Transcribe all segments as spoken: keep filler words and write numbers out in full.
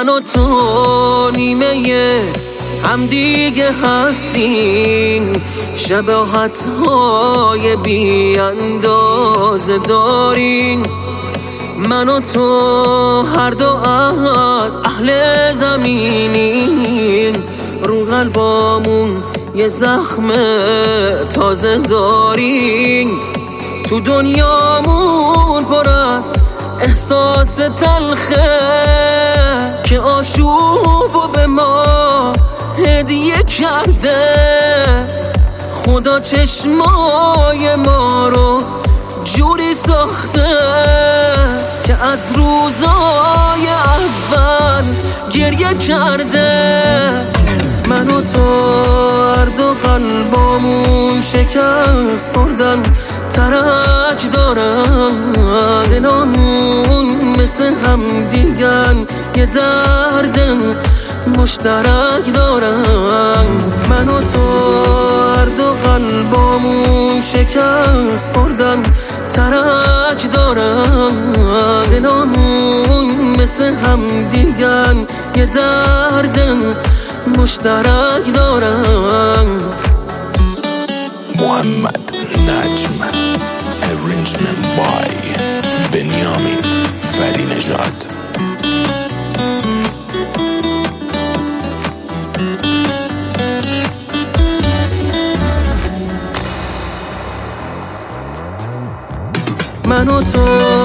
من و تو نیمه هم دیگه هستیم، شباهت های بی اندازه داریم. من و تو هر دو از اهل زمینیم، رو قلبامون یه زخم تازه داریم. تو دنیامون پر از احساس تلخه که آشوبو به ما هدیه کرده. خدا چشمای ما رو جوری ساخته که از روزای اول گریه کرده. من و تو هر دو قلبامون شکست خوردن، ترک دارن دلامون مثل هم دیگن، یه درد مشترک دارن. من و تو هر دو قلبامون شکست خوردن، ترک دارن دلامون مثل هم دیگن، یه درد مشترک دارن. محمد نجم arrangement by بنیامین فری نژاد. من و تو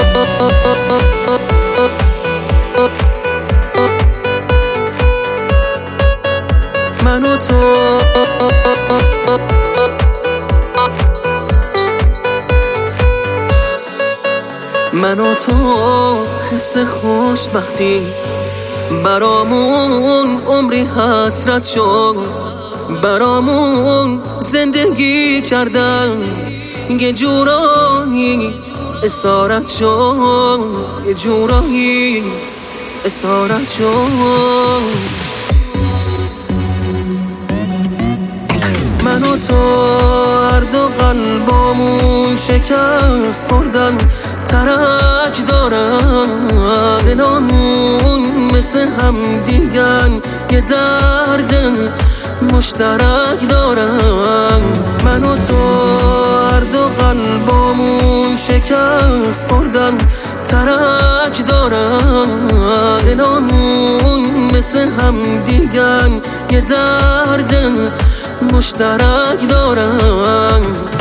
من و تو من و تو حس خوشبختی برامون عمری حسرت شد، برامون زندگی کردن یه جورایی اسارت شد، یه جورایی اسارت شد. من و تو هر دو قلبامون شکست خوردن، ترک دارن دلامون مثل هم دیگن، یه درد مشترک دارن. من و تو هر دو قلبامون شکست خوردن، ترک دارن دلامون مثل هم دیگن، یه درد مشترک دارن.